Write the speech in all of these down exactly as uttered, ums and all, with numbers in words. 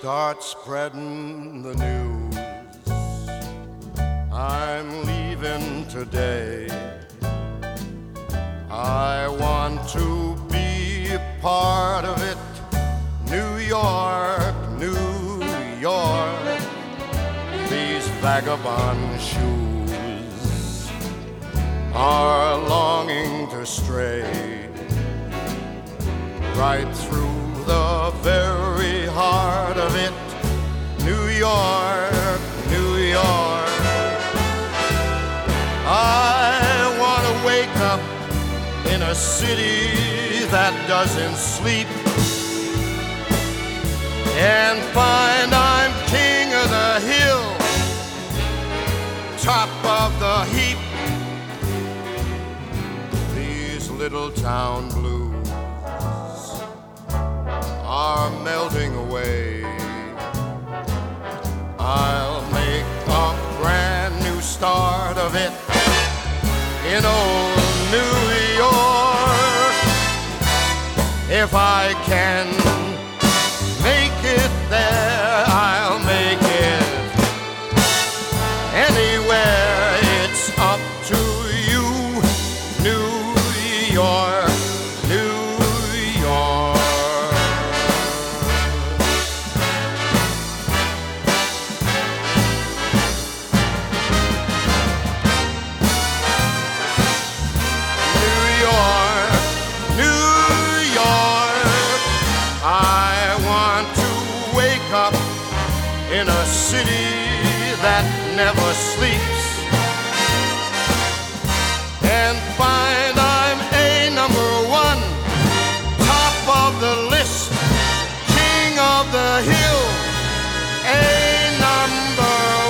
start spreading the news. I'm leaving today. I want to be a part of it. New York, New York, these vagabond shoes are longing to stray right through the very heart of it. New York, New York, I want to wake up in a city that doesn't sleep and find I'm king of the hill, top of the heap. These little town blues are melting away. I'll make a brand new start of it in old New York. If I can make it there, I'll make it anywhere. It's up to you, New York, New York. New York, New York, I want to wake up in a city that never sleeps and find I'm a number one, top of the list, king of the hill, a number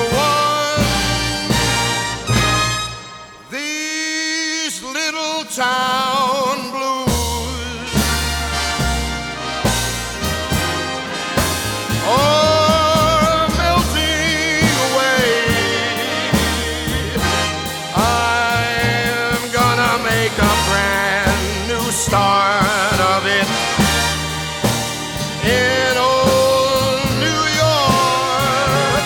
one. These little town blues are melting away. I'm gonna make a brand new start of it in old New York.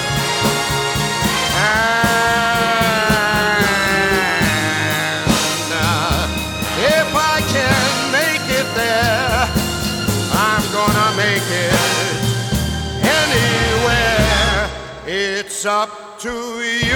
And uh, if I can make it there, I'm gonna make it anywhere. It's up to you,